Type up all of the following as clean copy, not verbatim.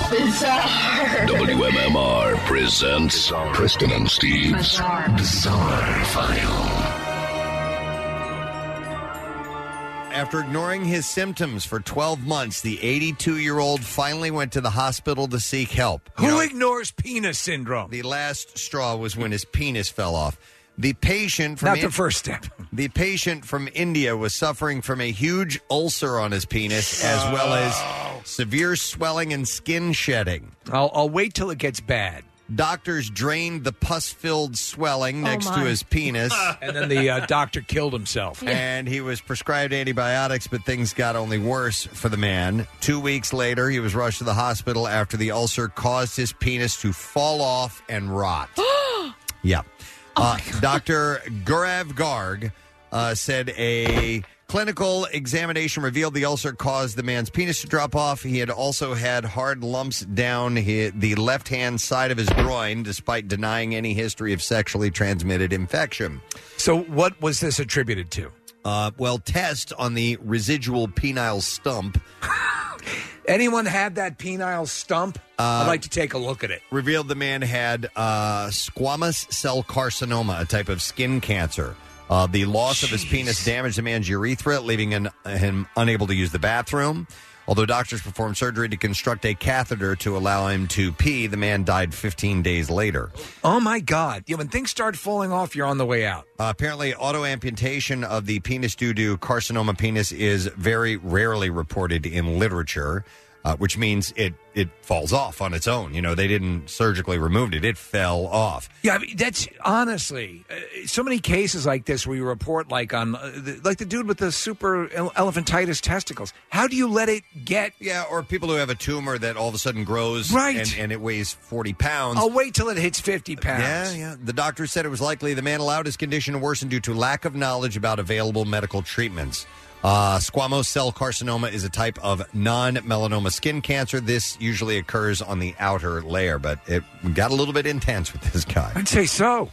Bizarre. WMMR presents Kristen and Steve's Bizarre File. After ignoring his symptoms for 12 months, the 82-year-old finally went to the hospital to seek help. Who ignores penis syndrome? The last straw was when his penis fell off. The patient from Not the first step. The patient from India was suffering from a huge ulcer on his penis, as well as severe swelling and skin shedding. I'll wait till it gets bad. Doctors drained the pus-filled swelling next to his penis. And then the doctor killed himself. And he was prescribed antibiotics, but things got only worse for the man. 2 weeks later, he was rushed to the hospital after the ulcer caused his penis to fall off and rot. Yeah. Dr. Gaurav Garg said a clinical examination revealed the ulcer caused the man's penis to drop off. He had also had hard lumps down the left-hand side of his groin, despite denying any history of sexually transmitted infection. So what was this attributed to? Well, tests on the residual penile stump. Anyone had that penile stump? I'd like to take a look at it. Revealed the man had squamous cell carcinoma, a type of skin cancer. The loss of his penis damaged the man's urethra, leaving him unable to use the bathroom. Although doctors performed surgery to construct a catheter to allow him to pee, the man died 15 days later. Oh, my God. Yeah, when things start falling off, you're on the way out. Apparently, autoamputation of the penis due to carcinoma penis is very rarely reported in literature, which means it falls off on its own. You know, they didn't surgically remove it. It fell off. Yeah, I mean, that's honestly, so many cases like this where you report like on, like the dude with the super elephantitis testicles. How do you let it get? Yeah, or people who have a tumor that all of a sudden grows and it weighs 40 pounds. I'll wait till it hits 50 pounds. Yeah. The doctor said it was likely the man allowed his condition to worsen due to lack of knowledge about available medical treatments. Squamous cell carcinoma is a type of non-melanoma skin cancer. This usually occurs on the outer layer, but it got a little bit intense with this guy. I'd say so.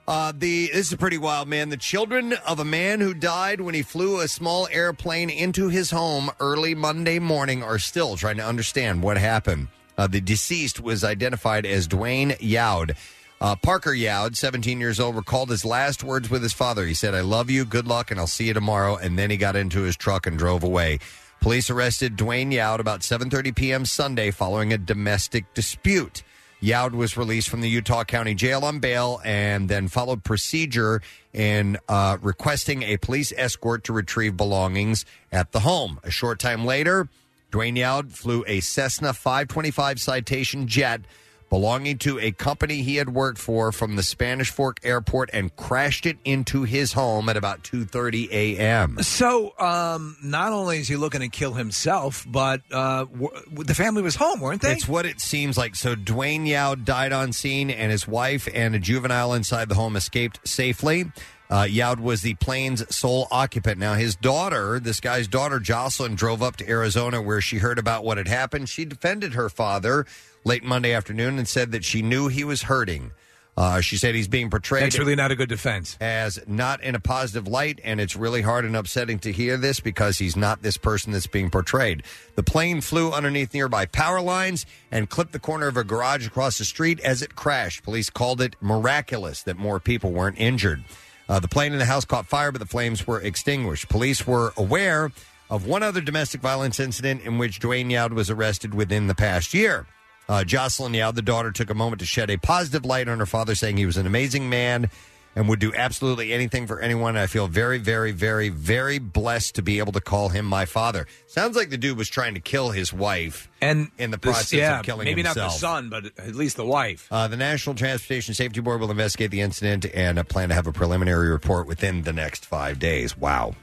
This is a pretty wild, man. The children of a man who died when he flew a small airplane into his home early Monday morning are still trying to understand what happened. The deceased was identified as Dwayne Youd. Parker Youd, 17 years old, recalled his last words with his father. He said, "I love you, good luck, and I'll see you tomorrow." And then he got into his truck and drove away. Police arrested Dwayne Youd about 7:30 p.m. Sunday following a domestic dispute. Youd was released from the Utah County Jail on bail and then followed procedure in requesting a police escort to retrieve belongings at the home. A short time later, Dwayne Youd flew a Cessna 525 Citation jet belonging to a company he had worked for from the Spanish Fork Airport and crashed it into his home at about 2:30 a.m. So not only is he looking to kill himself, but the family was home, weren't they? It's what it seems like. So Dwayne Youd died on scene, and his wife and a juvenile inside the home escaped safely. Youd was the plane's sole occupant. Now, his daughter, this guy's daughter, Jocelyn, drove up to Arizona where she heard about what had happened. She defended her father late Monday afternoon and said that she knew he was hurting. She said he's being portrayed... That's really not a good defense. ...as not in a positive light, and it's really hard and upsetting to hear this because he's not this person that's being portrayed. The plane flew underneath nearby power lines and clipped the corner of a garage across the street as it crashed. Police called it miraculous that more people weren't injured. The plane and the house caught fire, but the flames were extinguished. Police were aware of one other domestic violence incident in which Dwayne Youd was arrested within the past year. Jocelyn Youd, the daughter, took a moment to shed a positive light on her father, saying he was an amazing man and would do absolutely anything for anyone. I feel very, very, very, very blessed to be able to call him my father. Sounds like the dude was trying to kill his wife and in the process of killing maybe himself. Maybe not the son, but at least the wife. The National Transportation Safety Board will investigate the incident and plan to have a preliminary report within the next 5 days. Wow.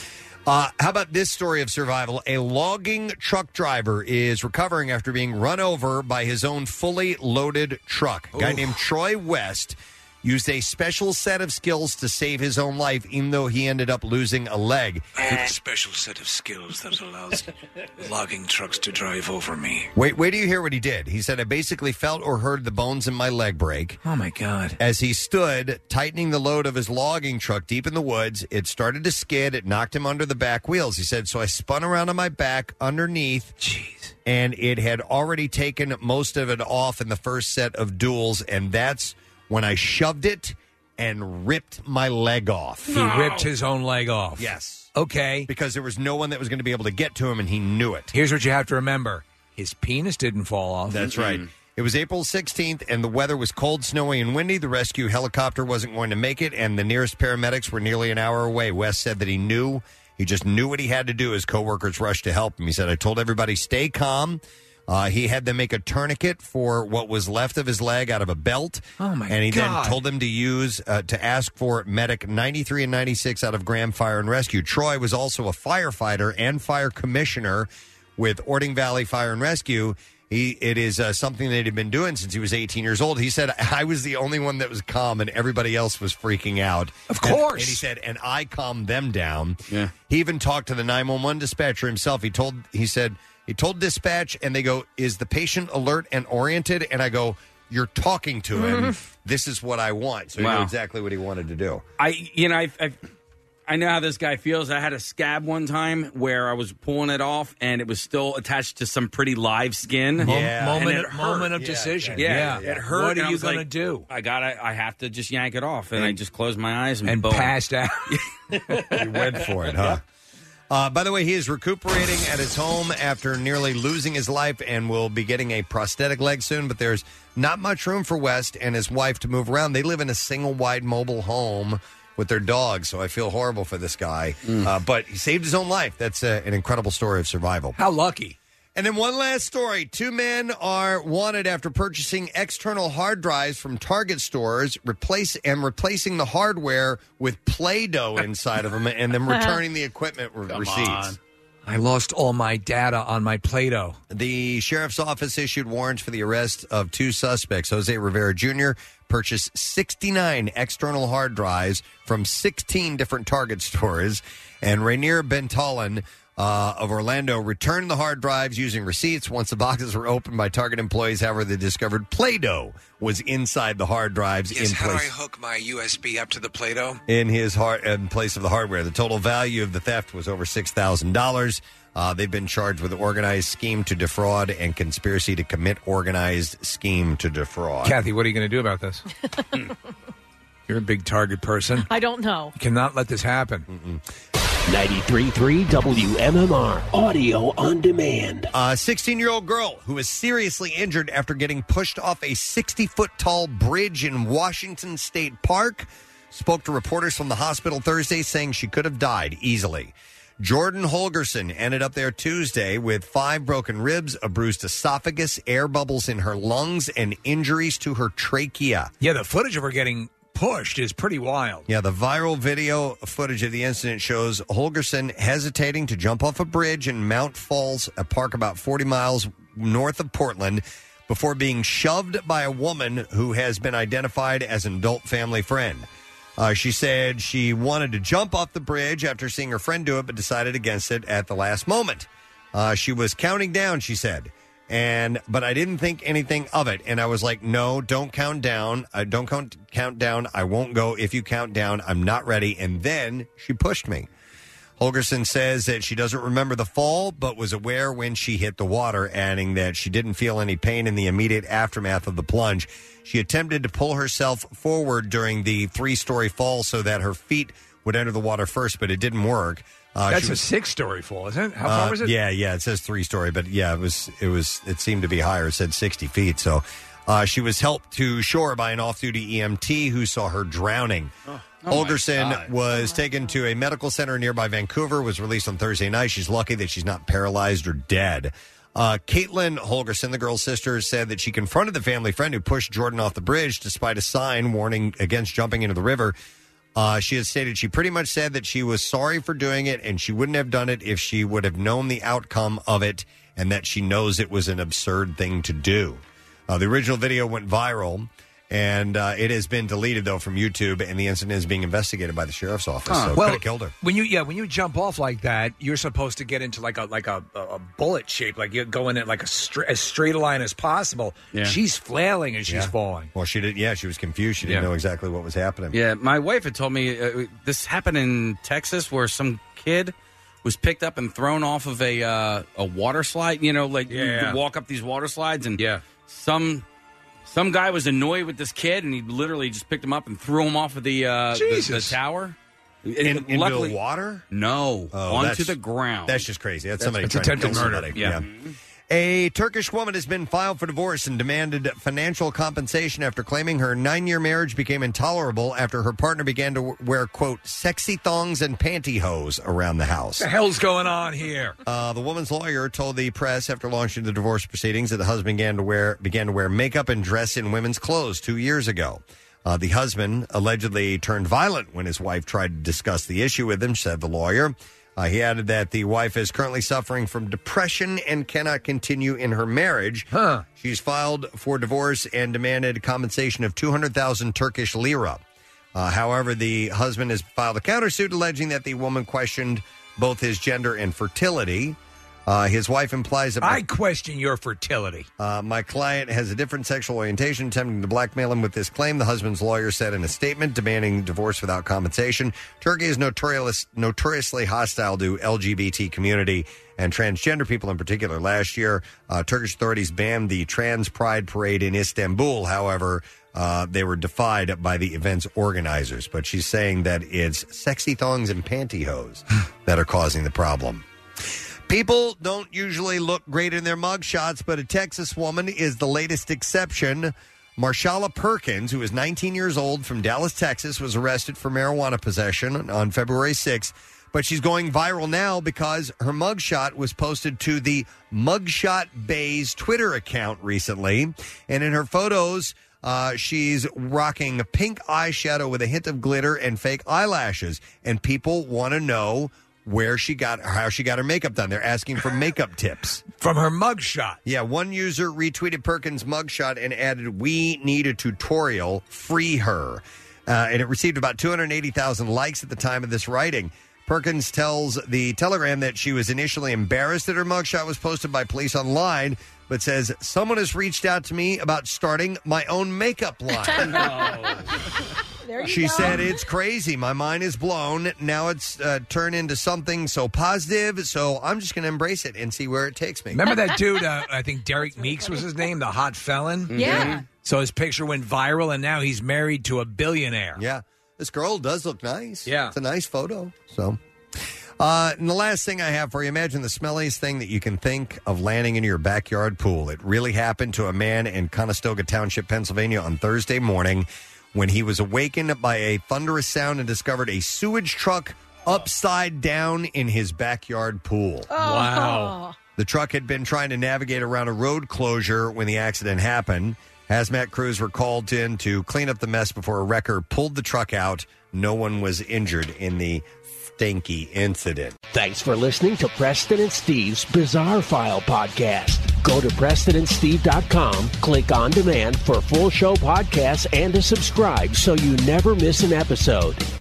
How about this story of survival? A logging truck driver is recovering after being run over by his own fully loaded truck. A guy named Troy West used a special set of skills to save his own life, even though he ended up losing a leg. I have a special set of skills that allows logging trucks to drive over me. Wait till you hear what he did. He said, I basically felt or heard the bones in my leg break. Oh, my God. As he stood, tightening the load of his logging truck deep in the woods, it started to skid. It knocked him under the back wheels. He said, so I spun around on my back underneath. Jeez. And it had already taken most of it off in the first set of duels, and that's when I shoved it and ripped my leg off. He ripped his own leg off. Yes. Okay. Because there was no one that was going to be able to get to him, and he knew it. Here's what you have to remember. His penis didn't fall off. That's right. It was April 16th, and the weather was cold, snowy, and windy. The rescue helicopter wasn't going to make it, and the nearest paramedics were nearly an hour away. Wes said that he just knew what he had to do. His coworkers rushed to help him. He said, I told everybody, stay calm. He had them make a tourniquet for what was left of his leg out of a belt. Oh, my God. And he then told them to ask for medic 93 and 96 out of Graham Fire and Rescue. Troy was also a firefighter and fire commissioner with Ording Valley Fire and Rescue. It is something that he'd been doing since he was 18 years old. He said, I was the only one that was calm and everybody else was freaking out. Of course. And he said, and I calmed them down. Yeah. He even talked to the 911 dispatcher himself. He told dispatch, and they go, is the patient alert and oriented? And I go, you're talking to him. This is what I want. So he knew exactly what he wanted to do. I know how this guy feels. I had a scab one time where I was pulling it off, and it was still attached to some pretty live skin. Moment of decision. Yeah, it hurt. What are and you going to do? I have to just yank it off, and I just closed my eyes and boom. Passed out. You went for it, huh? By the way, he is recuperating at his home after nearly losing his life and will be getting a prosthetic leg soon, but there's not much room for West and his wife to move around. They live in a single-wide mobile home with their dog, so I feel horrible for this guy. But he saved his own life. That's an incredible story of survival. How lucky. And then one last story. 2 men are wanted after purchasing external hard drives from Target stores, replacing the hardware with Play-Doh inside of them, and then returning the equipment receipts. I lost all my data on my Play-Doh. The sheriff's office issued warrants for the arrest of 2 suspects. Jose Rivera Jr. purchased 69 external hard drives from 16 different Target stores, and Rainier Bentalin of Orlando returned the hard drives using receipts. Once the boxes were opened by Target employees, however, they discovered Play-Doh was inside the hard drives. Yes, how do I hook my USB up to the Play-Doh? In place of the hardware. The total value of the theft was over $6,000. They've been charged with organized scheme to defraud and conspiracy to commit organized scheme to defraud. Kathy, what are you going to do about this? You're a big Target person. I don't know. You cannot let this happen. 93.3 WMMR, audio on demand. A 16-year-old girl who was seriously injured after getting pushed off a 60-foot-tall bridge in Washington State Park spoke to reporters from the hospital Thursday, saying she could have died easily. Jordan Holgerson ended up there Tuesday with 5 broken ribs, a bruised esophagus, air bubbles in her lungs, and injuries to her trachea. Yeah, the footage of her getting pushed is pretty wild. Yeah, the viral video footage of the incident shows Holgerson hesitating to jump off a bridge in Mount Falls, a park about 40 miles north of Portland, before being shoved by a woman who has been identified as an adult family friend. She said she wanted to jump off the bridge after seeing her friend do it, but decided against it at the last moment. She was counting down, she said. But I didn't think anything of it. And I was like, no, don't count down. Don't count down. I won't go if you count down. I'm not ready. And then she pushed me. Holgerson says that she doesn't remember the fall, but was aware when she hit the water, adding that she didn't feel any pain in the immediate aftermath of the plunge. She attempted to pull herself forward during the 3-story fall so that her feet would enter the water first, but it didn't work. That's a 6-story fall, isn't it? How far was it? Yeah, it says 3-story, but yeah, it seemed to be higher. It said 60 feet. So she was helped to shore by an off-duty EMT who saw her drowning. Holgerson was taken to a medical center nearby Vancouver, was released on Thursday night. She's lucky that she's not paralyzed or dead. Caitlin Holgerson, the girl's sister, said that she confronted the family friend who pushed Jordan off the bridge despite a sign warning against jumping into the river. She has stated she pretty much said that she was sorry for doing it and she wouldn't have done it if she would have known the outcome of it, and that she knows it was an absurd thing to do. The original video went viral And it has been deleted, though, from YouTube, and the incident is being investigated by the sheriff's office. So could have killed her. When you jump off like that, you're supposed to get into like a bullet shape, like you go in it like as straight a line as possible. Yeah. She's flailing as she's falling. Well, she did. Yeah, she was confused. She didn't know exactly what was happening. Yeah, my wife had told me this happened in Texas, where some kid was picked up and thrown off of a water slide. You could walk up these water slides, and some guy was annoyed with this kid, and he literally just picked him up and threw him off of the tower. Into the water? No, onto the ground. That's just crazy. That's somebody trying attempted to kill murder. somebody. Yeah. A Turkish woman has been filed for divorce and demanded financial compensation after claiming her 9-year marriage became intolerable after her partner began to wear, quote, sexy thongs and pantyhose around the house. What the hell's going on here? The woman's lawyer told the press after launching the divorce proceedings that the husband began to wear makeup and dress in women's clothes 2 years ago. The husband allegedly turned violent when his wife tried to discuss the issue with him, said the lawyer. He added that the wife is currently suffering from depression and cannot continue in her marriage. She's filed for divorce and demanded compensation of 200,000 Turkish lira. However, the husband has filed a countersuit alleging that the woman questioned both his gender and fertility. His wife implies that... I question your fertility. My client has a different sexual orientation, attempting to blackmail him with this claim, the husband's lawyer said in a statement demanding divorce without compensation. Turkey is notoriously hostile to LGBT community and transgender people in particular. Last year, Turkish authorities banned the Trans Pride Parade in Istanbul. However, they were defied by the event's organizers. But she's saying that it's sexy thongs and pantyhose that are causing the problem. People don't usually look great in their mugshots, but a Texas woman is the latest exception. Marshala Perkins, who is 19 years old from Dallas, Texas, was arrested for marijuana possession on February 6th. But she's going viral now because her mugshot was posted to the Mugshot Bays Twitter account recently. And in her photos, she's rocking pink eyeshadow with a hint of glitter and fake eyelashes. And people want to know how she got her makeup done. They're asking for makeup tips. From her mugshot. Yeah, one user retweeted Perkins' mugshot and added, "We need a tutorial, free her." And it received about 280,000 likes at the time of this writing. Perkins tells the Telegram that she was initially embarrassed that her mugshot was posted by police online, but says, "Someone has reached out to me about starting my own makeup line." She said, "It's crazy. My mind is blown. Now it's turned into something so positive, so I'm just going to embrace it and see where it takes me." Remember that dude, I think Derek Meeks was his name, the hot felon? Yeah. So his picture went viral, and now he's married to a billionaire. Yeah. This girl does look nice. Yeah. It's a nice photo. So, and the last thing I have for you, imagine the smelliest thing that you can think of landing in your backyard pool. It really happened to a man in Conestoga Township, Pennsylvania on Thursday morning when he was awakened by a thunderous sound and discovered a sewage truck upside down in his backyard pool. Oh. Wow. The truck had been trying to navigate around a road closure when the accident happened. Hazmat crews were called in to clean up the mess before a wrecker pulled the truck out. No one was injured in the stinky incident. Thanks for listening to Preston and Steve's Bizarre File podcast. Go to PrestonandSteve.com, click on demand for full show podcasts and to subscribe so you never miss an episode.